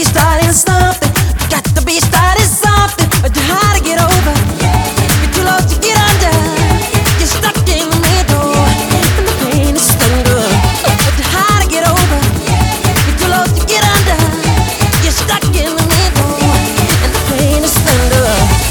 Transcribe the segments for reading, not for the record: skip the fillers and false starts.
starting something. You got to be starting something. But you're hard to get over. You're too low to get under. You're stuck in the middle, and the pain is thunder. But you're hard to get over. You're too low to get under. You're stuck in the middle, and the pain is thunder.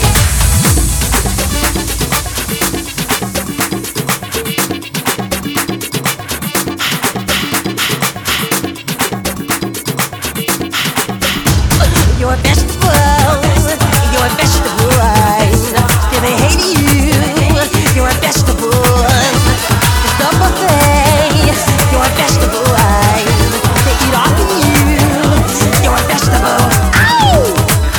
You're a vegetable, you're a vegetable, yeah, they hate you. You're a vegetable, it's the buffet. You're a vegetable, they eat off of you. You're a vegetable, ow!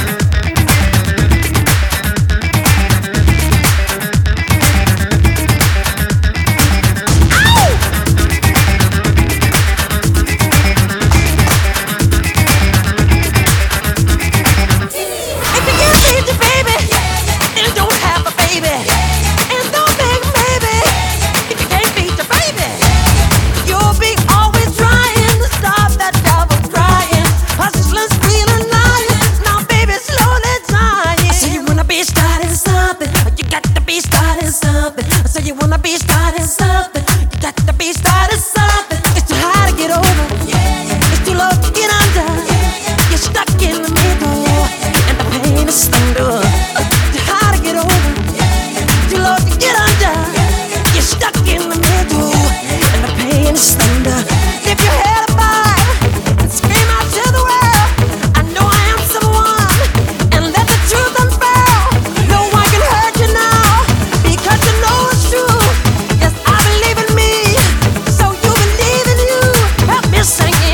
If you can't feed your baby, then don't have a baby. And don't beg baby if you can't feed your baby. You'll be always trying to stop that devil crying. Hustlers feeling lying. Now baby slowly dying. So you wanna be starting something. You got to be starting something. So you wanna be starting something. You got to be starting something. It's too hard to get over. It's too low to get under. You're stuck in the middle, and the pain is thunder. Too hard to get over, too low to get under. You're stuck in the middle, and the pain is thunder. Lift your head up high and scream out to the world. I know I am someone, and let the truth unfurl. No one can hurt you now, because you know it's true. Yes, I believe in me, so you believe in you. Help me sing it.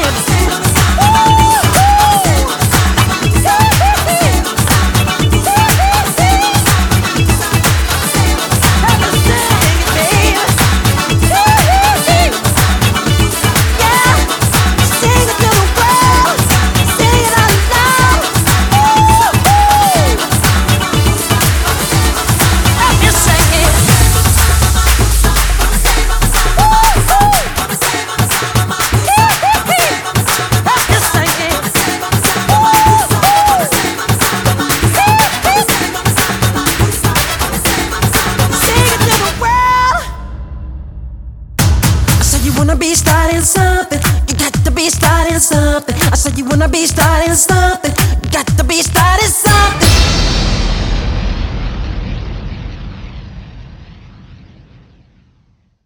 You wanna be starting something. You got to be starting something. I said you wanna be starting something. You got to be starting something.